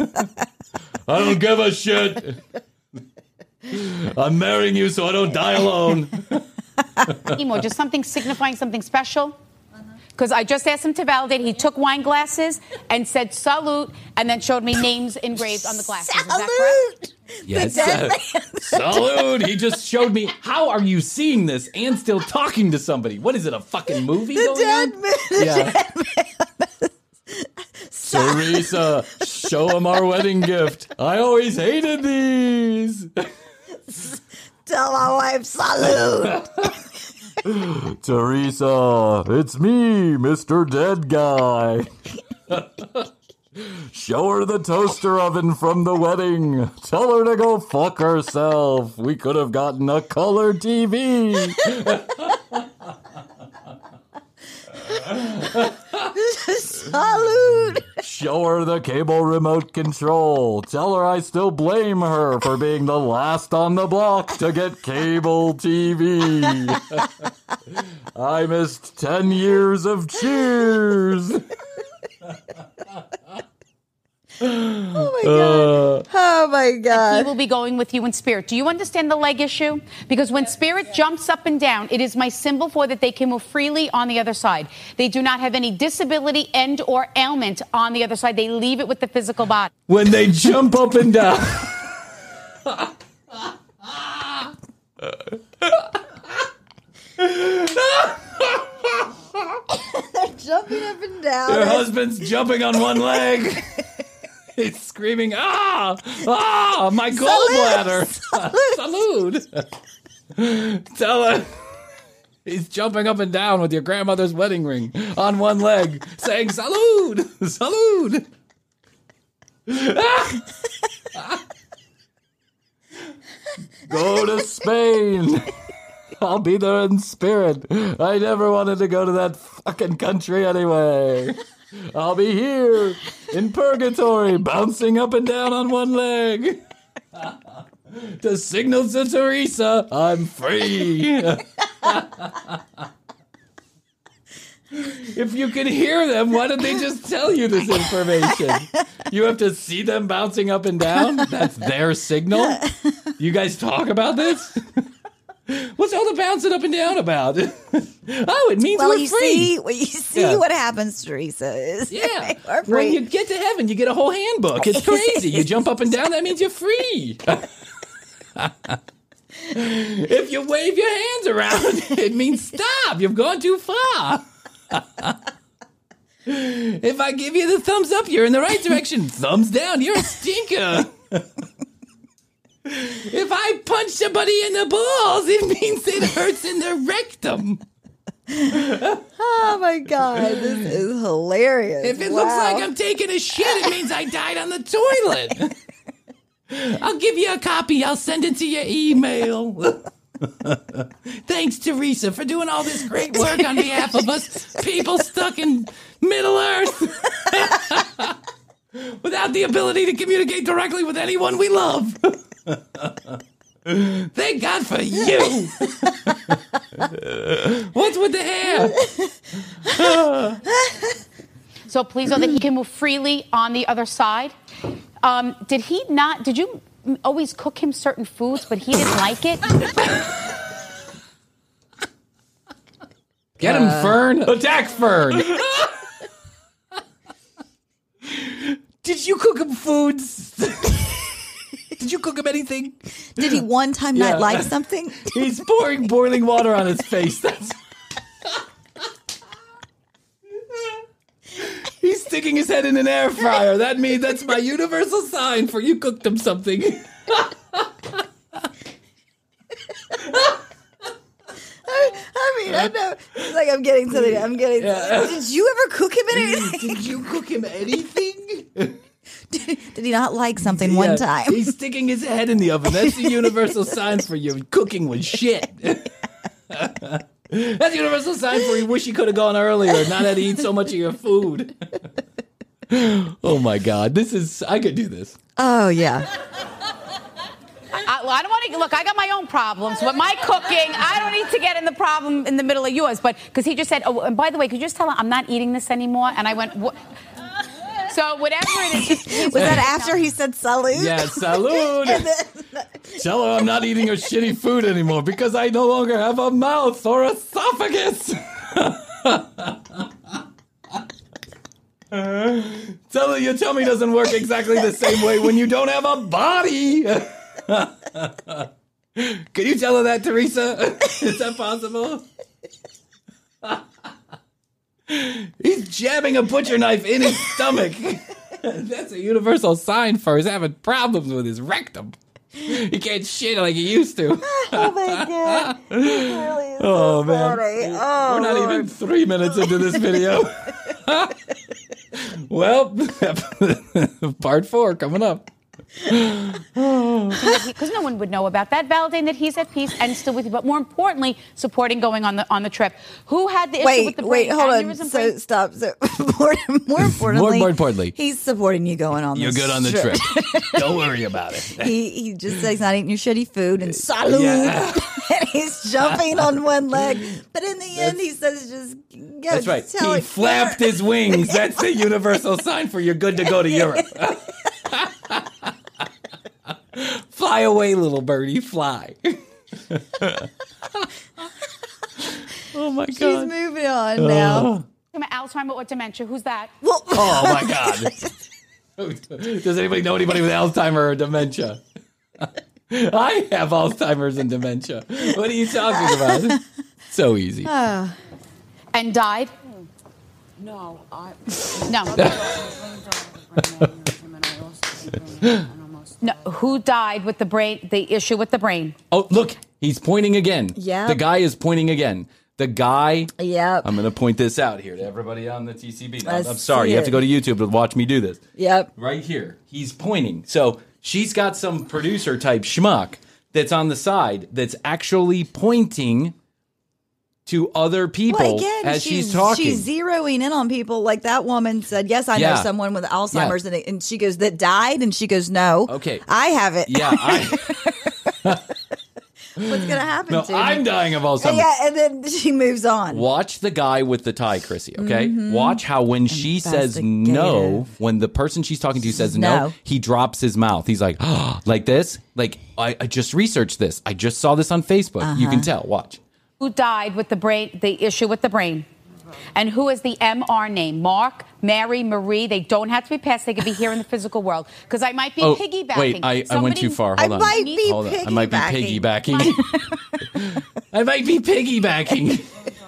I don't give a shit. I'm marrying you so I don't die alone. Or just something signifying something special? Because I just asked him to validate. He took wine glasses and said salute and then showed me names engraved on the glasses. Is that correct? Yes. Salute. He just showed me. How are you seeing this and still talking to somebody? What is it, a fucking movie going on? Yeah. Teresa, show him our wedding gift. I always hated these. Tell my wife, salute. Teresa, it's me, Mr. Dead Guy. Show her the toaster oven from the wedding. Tell her to go fuck herself. We could have gotten a color TV. Salute. Show her the cable remote control. Tell her I still blame her for being the last on the block to get cable TV. I missed 10 years of Cheers. Oh my God. Oh my He God. will be going with you in spirit. Do you understand the leg issue? Because when spirit jumps up and down, it is my symbol for that they can move freely on the other side. They do not have any disability and or ailment on the other side. They leave it with the physical body. When they jump up and down. jumping up and down. Your husband's jumping on one leg. He's screaming, my gallbladder. Salud. Tell her. He's jumping up and down with your grandmother's wedding ring on one leg, saying, salud, salud. Go to Spain. I'll be there in spirit. I never wanted to go to that fucking country anyway. I'll be here in purgatory, bouncing up and down on one leg. To signal to Teresa, I'm free. If you can hear them, why don't they just tell you this information? You have to see them bouncing up and down? That's their signal? You guys talk about this? What's all the bouncing up and down about? Oh, it means we're free. You see what happens, Teresa. Is when you get to heaven, you get a whole handbook. It's crazy. You jump up and down, that means you're free. If you wave your hands around, it means stop. You've gone too far. If I give you the thumbs up, you're in the right direction. Thumbs down, you're a stinker. If I punch somebody in the balls, it means it hurts in their rectum. Oh my God, this is hilarious. If it looks like I'm taking a shit, it means I died on the toilet. I'll give you a copy. I'll send it to your email. Thanks, Teresa, for doing all this great work on behalf of us people stuck in Middle Earth without the ability to communicate directly with anyone we love. Thank God for you. What's with the hair? So please know that he can move freely on the other side. Did you always cook him certain foods, but he didn't like it? Get him, Fern. Attack Fern. Did you cook him foods? Did you cook him anything? Did he one time not like something? He's pouring boiling water on his face. He's sticking his head in an air fryer. That means that's my universal sign for you cooked him something. I know. It's like I'm getting something. Did you ever cook him anything? Did you cook him anything? Did he not like something one time? He's sticking his head in the oven. That's the universal sign for you cooking with shit. That's the universal sign for you wish you could have gone earlier, not had to eat so much of your food. Oh my God, I could do this. Oh yeah. I don't want to look. I got my own problems with my cooking. I don't need to get in the problem in the middle of yours. But because he just said, "Oh, and by the way, could you just tell him I'm not eating this anymore?" And I went, "What?" So whatever it is, was that after he said salud? Yeah, salud. Tell her I'm not eating her shitty food anymore because I no longer have a mouth or esophagus. Tell her your tummy doesn't work exactly the same way when you don't have a body. Can you tell her that, Teresa? Is that possible? He's jabbing a butcher knife in his stomach. That's a universal sign for his having problems with his rectum. He can't shit like he used to. Oh my God. Really so man. Funny. Oh, we're not even 3 minutes into this video. Well, part 4 coming up. Because no one would know about that, validating that he's at peace and still with you, but more importantly, supporting going on the trip. Who had the issue with the brain? Hold on. So stop. So more importantly, he's supporting you going on. You're this good on the trip. Don't worry about it. He just says he's not eating your shitty food and salud. Yeah. And he's jumping on one leg, but in the end, he says just. That's right. He flapped his wings. That's the universal sign for you're good to go to Europe. Fly away, little birdie, fly. Oh my God. She's moving on now. Alzheimer or dementia? Who's that? Oh my God. Does anybody know anybody with Alzheimer or dementia? I have Alzheimer's and dementia. What are you talking about? So easy. And died? No. No. Who died with the brain? The issue with the brain. Oh, look, he's pointing again. Yep. The guy is pointing again. The guy. Yep. I'm going to point this out here to everybody on the TCB. Let's I'm sorry, see you have to it. go to YouTube to watch me do this. Yep. Right here. He's pointing. So she's got some producer type schmuck that's on the side that's actually pointing to other people Well, again, as she's talking. She's zeroing in on people. Like that woman said, yes, I know Yeah. someone with Alzheimer's. And she goes, that died? And she goes, no. Okay. I have it. Yeah, What's going to happen no, to me? I'm dying of Alzheimer's. Yeah, and then she moves on. Watch the guy with the tie, Chrissy, okay? Mhm. Watch how when she says no, when the person she's talking to says no, No. he drops his mouth. He's like, like this. Like, I just researched this. I just saw this on Facebook. You can tell. Watch. Who died with the brain? The issue with the brain. And who is the MR name? Mark, Mary, Marie. They don't have to be passed. They could be here in the physical world. Because I might be piggybacking. Wait, I went too far. Hold on. Hold on. I might be piggybacking. I might be piggybacking.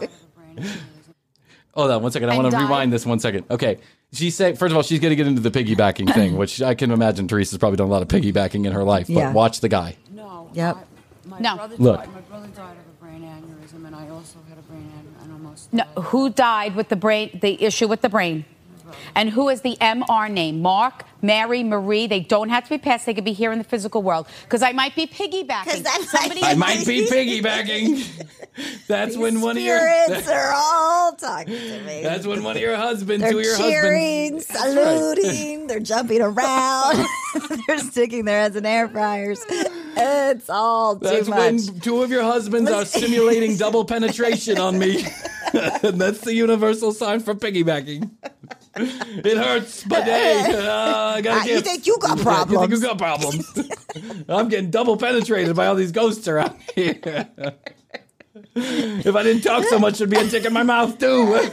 Hold on one second. I want to rewind this 1 second. Okay. She said, first of all, she's going to get into the piggybacking thing, which I can imagine Teresa's probably done a lot of piggybacking in her life. But Yeah. watch the guy. No. Yep. No. My brother died of a brain aneurysm, and I also had a brain aneurysm. And almost No. Who died with the brain? The issue with the brain. And who is the MR name? Mark, Mary, Marie. They don't have to be passed. They could be here in the physical world. Because I might be piggybacking. I might be piggybacking. That's when one of your Spirits are all talking to me. That's when one of your husbands, They're two of your cheering, husbands. That's right. saluting, they're jumping around, they're sticking their heads in air fryers. It's all That's too much. when two of your husbands are simulating double penetration on me. And that's the universal sign for piggybacking. It hurts, but hey, I got a You gift. think you got You problems? think you got problems? I'm getting double penetrated by all these ghosts around here. If I didn't talk so much, there'd be a tick in my mouth too.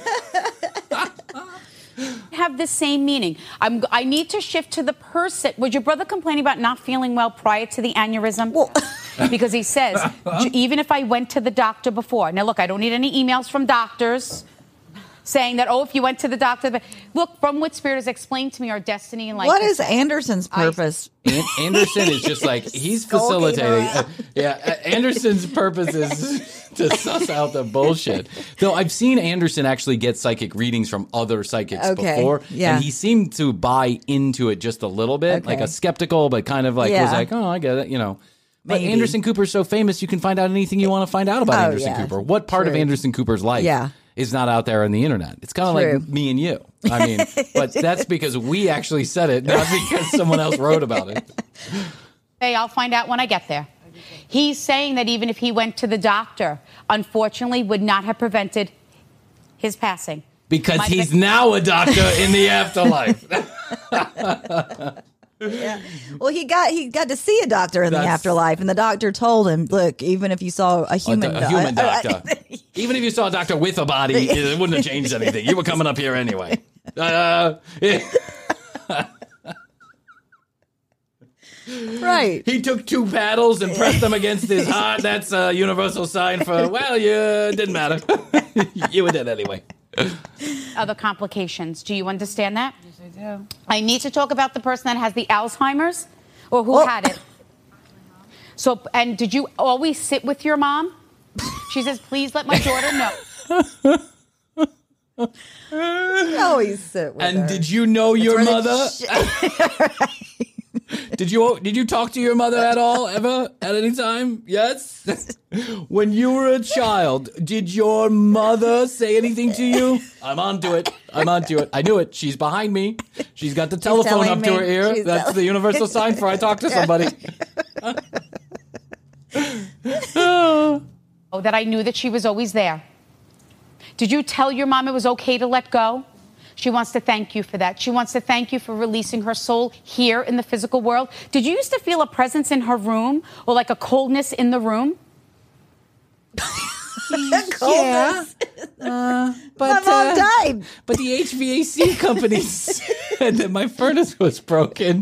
Have the same meaning. I need to shift to the person. Was your brother complaining about not feeling well prior to the aneurysm? Because he says, even if I went to the doctor before. Now, look, I don't need any emails from doctors saying that, if you went to the doctor. Look, from what Spirit has explained to me, our destiny in life. What is Anderson's purpose? Anderson is just like, he's facilitating. Anderson's purpose is to suss out the bullshit. Though I've seen Anderson actually get psychic readings from other psychics before. Yeah. And he seemed to buy into it just a little bit, like a skeptical, but kind of like was like, I get it, But Maybe. Anderson Cooper's so famous, you can find out anything you want to find out about Anderson Cooper. What part of Anderson Cooper's life is not out there on the internet? It's kind of like me and you. I mean, but that's because we actually said it, not because someone else wrote about it. Hey, I'll find out when I get there. He's saying that even if he went to the doctor, unfortunately, would not have prevented his passing. Because he's now a doctor in the afterlife. Yeah. Well, he got to see a doctor in the afterlife, and the doctor told him, "Look, even if you saw a human doctor, even if you saw a doctor with a body, it wouldn't have changed anything. You were coming up here anyway." Right. He took 2 paddles and pressed them against his heart. That's a universal sign for, it didn't matter. You were dead anyway. Other complications. Do you understand that? Yes, I do. I need to talk about the person that has the Alzheimer's or who had it. So, and did you always sit with your mom? She says, please let my daughter know. Always sit with her. And did you know your where the mother? Did you talk to your mother at all, ever, at any time? Yes? When you were a child, did your mother say anything to you? I'm onto it. I knew it. She's behind me. She's got the telephone up to her ear. That's the universal sign for I talk to somebody. That I knew that she was always there. Did you tell your mom it was okay to let go? She wants to thank you for that. She wants to thank you for releasing her soul here in the physical world. Did you used to feel a presence in her room or like a coldness in the room? Coldness. But My mom died. But the HVAC company said that my furnace was broken.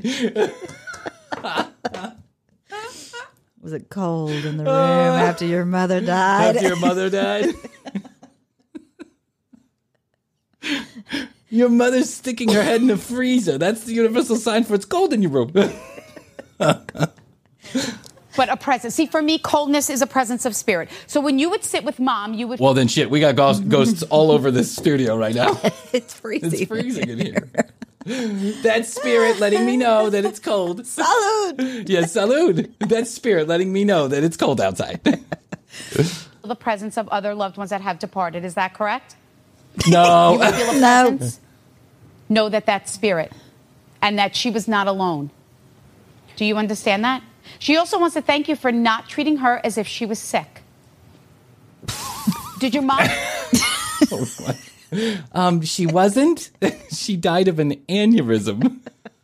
Was it cold in the room after your mother died? After your mother died? Your mother's sticking her head in the freezer. That's the universal sign for it's cold in your room. But a presence. See, for me, coldness is a presence of spirit. So when you would sit with Mom, you would... Well, then shit, we got ghosts all over this studio right now. It's freezing. It's freezing in here. That's spirit letting me know that it's cold. Salud. Yes, salud. That's spirit letting me know that it's cold outside. The presence of other loved ones that have departed. Is that correct? No. You would feel a presence? Know that that's spirit and that she was not alone. Do you understand that? She also wants to thank you for not treating her as if she was sick. Did your mom? She wasn't. She died of an aneurysm.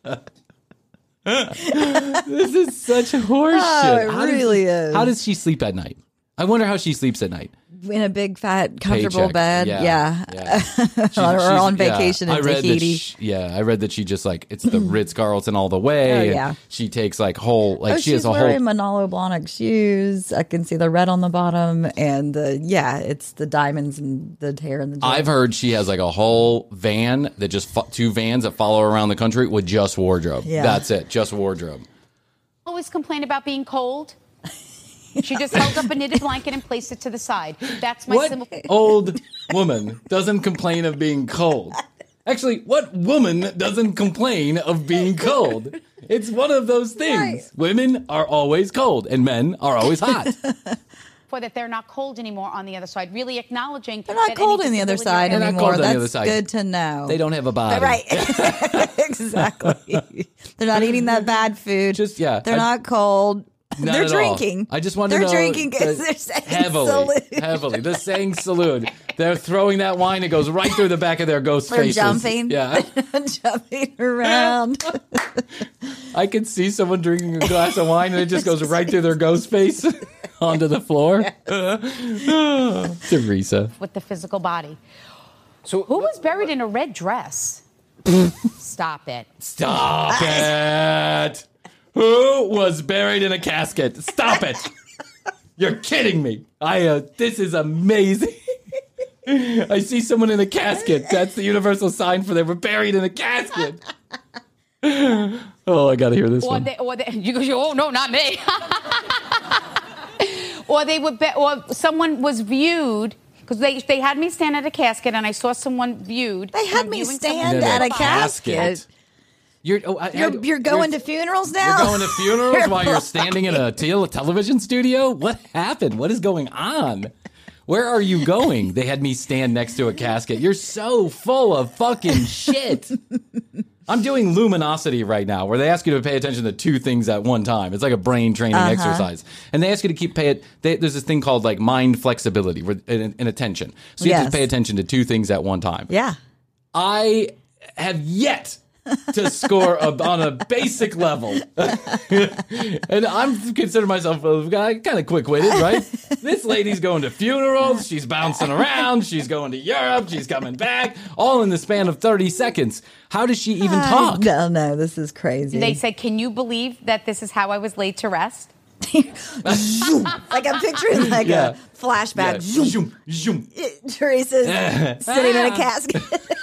This is such horseshit. Oh, it really is. How does she sleep at night? I wonder how she sleeps at night. In a big, fat, comfortable Paycheck. bed. Yeah. Or on vacation in Tahiti. I read that she just like, it's the Ritz-Carlton all the way. Oh, yeah. And she takes like whole, like she she's has a wearing whole. Manolo Blahnik shoes. I can see the red on the bottom. And it's the diamonds and the hair and the jewelry. I've heard she has like a whole van that just, two vans that follow her around the country with just wardrobe. Yeah. That's it. Just wardrobe. Always complain about being cold. She just held up a knitted blanket and placed it to the side. That's my What symbol. old woman doesn't complain of being cold? Actually, what woman doesn't complain of being cold? It's one of those things. Right. Women are always cold and men are always hot. For that they're not cold anymore on the other side. Really acknowledging They're not that cold any on the other disability side or- They're not anymore. cold on the other That's side. good to know. They don't have a body. Right. Exactly. They're not eating that bad food. They're not cold. Not They're at drinking. all. I just want to They're know. drinking because that they're saying heavily. salute. They're saying salute. They're throwing that wine. It goes right through the back of their ghost They're faces. jumping. Yeah. Jumping around. I could see someone drinking a glass of wine and it just goes right through their ghost face onto the floor. Teresa. with the physical body. So who was buried in a red dress? Stop it. Stop it. Who was buried in a casket? Stop it. You're kidding me. This is amazing. I see someone in a casket. That's the universal sign for they were buried in a casket. Oh, I got to hear this one. You go, oh no, not me. or someone was viewed because they had me stand at a casket and I saw someone viewed. They had me stand at a casket. You're going to funerals now? You're going to funerals while you're standing in a television studio? What happened? What is going on? Where are you going? They had me stand next to a casket. You're so full of fucking shit. I'm doing luminosity right now, where they ask you to pay attention to two things at one time. It's like a brain training exercise. And they ask you to keep there's this thing called like mind flexibility and attention. So you have to pay attention to two things at one time. Yeah. I have yet to score on a basic level. And I'm consider myself a guy kind of quick-witted, right? This lady's going to funerals, she's bouncing around, she's going to Europe, she's coming back, all in the span of 30 seconds. How does she even talk? No, this is crazy. They said, can you believe that this is how I was laid to rest? Like I'm picturing like a flashback. Yeah. Zoom. Zoom. Teresa's sitting in a casket.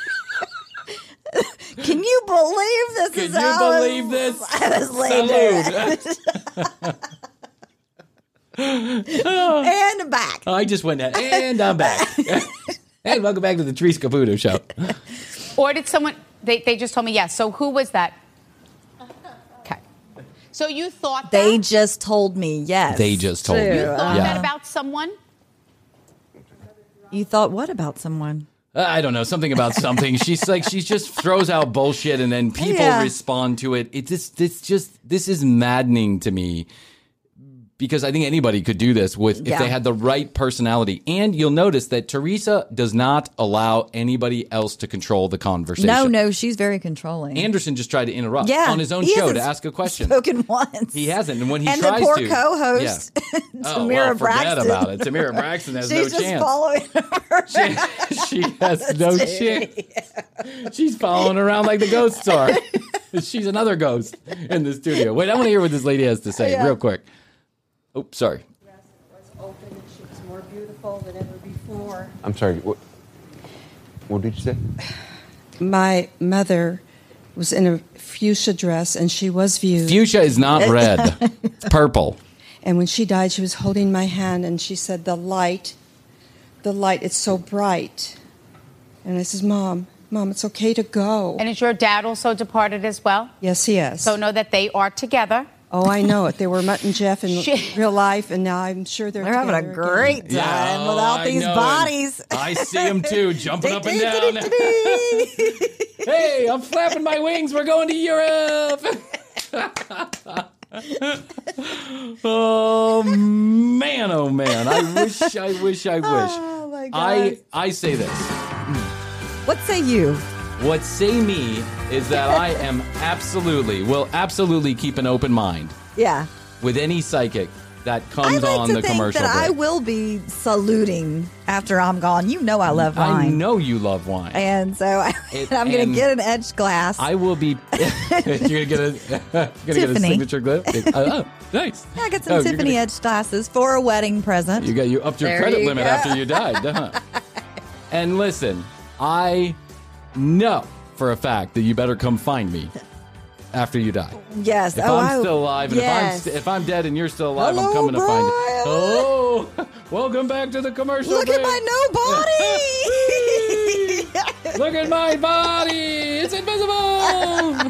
Can you believe this? Can you believe this? I was laid there. And back. I just went that, and I'm back. And welcome back to the Teresa Caputo Show. Or did someone, they just told me yes. So who was that? Okay. So you thought that? They just told me yes. They just told me. You thought that about someone? You thought what about someone? I don't know, something about something. She just throws out bullshit and then people respond to it. This is maddening to me because I think anybody could do this if they had the right personality. And you'll notice that Teresa does not allow anybody else to control the conversation. No, she's very controlling. Anderson just tried to interrupt on his own show to ask a question. Spoken once. He hasn't, and when he and tries the poor to, co-host, Tamira forget Braxton. about it. Tamira Braxton has She's no just chance. following her. She has no chance. She's following around like the ghosts are. She's another ghost in the studio. Wait, I want to hear what this lady has to say real quick. Oh, sorry. Dress was open and she was more beautiful than ever before. I'm sorry. What did you say? My mother was in a fuchsia dress, and she was viewed. Fuchsia is not red. It's purple. And when she died, she was holding my hand, and she said, the light, it's so bright. And I says, Mom, it's okay to go. And is your dad also departed as well? Yes, he is. So know that they are together. Oh, I know it. They were Mutt and Jeff in real life, and now I'm sure they're having a together great again. time without these bodies. I see them too, jumping up and down. Hey, I'm flapping my wings. We're going to Europe. Oh man! I wish. Oh my God. I say this. What say you? What say me is that I will absolutely keep an open mind. Yeah. With any psychic that comes on the commercial break. I will be saluting after I'm gone. You know I love wine. I know you love wine. And so I'm going to get an edged glass. I will be. You're going to get a signature glove? Oh, nice. Yeah, I got some Tiffany edged glasses for a wedding present. You upped your credit limit after you died. Huh? And listen, I know for a fact that you better come find me after you die. Yes. If I'm still alive, and if I'm dead and you're still alive, I'm coming to find you. Oh, welcome back to the commercial break. Look at my no body. Look at my body. It's invisible.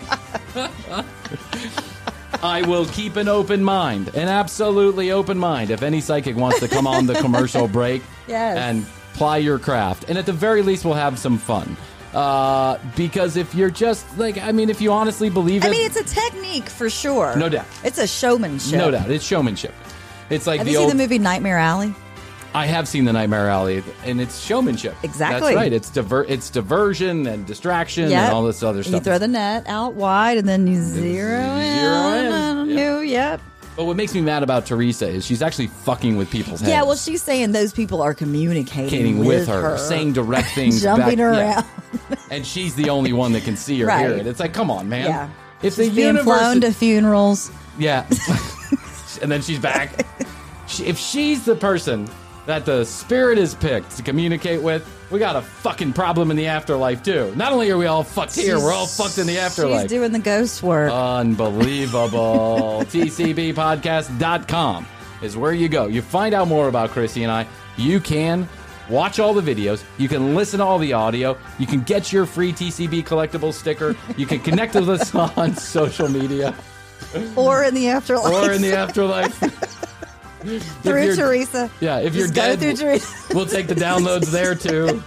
I will keep an open mind, an absolutely open mind, if any psychic wants to come on the commercial break and ply your craft. And at the very least, we'll have some fun. Because if you're just if you honestly believe it. It's a technique for sure. No doubt. It's a showmanship. No doubt. It's showmanship. It's like Have you seen the movie Nightmare Alley? I have seen the Nightmare Alley, and it's showmanship. Exactly. That's right. It's diversion and distraction and all this other stuff. You throw the net out wide, and then you zero in. Yep. But what makes me mad about Teresa is she's actually fucking with people's heads. Yeah, well, she's saying those people are communicating with her, saying direct things, jumping around, and she's the only one that can see or hear it. It's like, come on, man. Yeah. If she's being flown to funerals. Yeah, and then she's back. If she's the person that the spirit is picked to communicate with, we got a fucking problem in the afterlife too. Not only are we all fucked here, we're all fucked in the afterlife. She's doing the ghost work. Unbelievable. TCBpodcast.com is where you go. You find out more about Chrissy and I. You can watch all the videos. You can listen to all the audio. You can get your free TCB collectible sticker. You can connect with us on social media. Or in the afterlife. Through Teresa. Yeah, if you're dead, we'll take the downloads there too.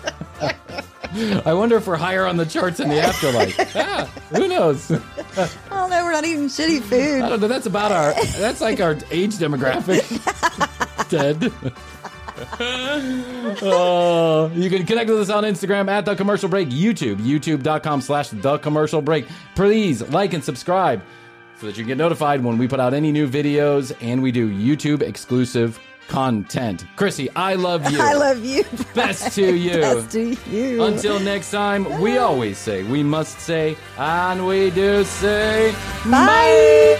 I wonder if we're higher on the charts in the afterlife. Who knows? Oh no, we're not eating shitty food. I don't know. That's like our age demographic. Dead. You can connect with us on Instagram at The Commercial Break, youtube.com/The Commercial Break. Please like and subscribe so that you can get notified when we put out any new videos, and we do YouTube exclusive content. Chrissy, I love you. I love you. Best to you. Best to you. Until next time, we always say, we must say, and we do say, bye.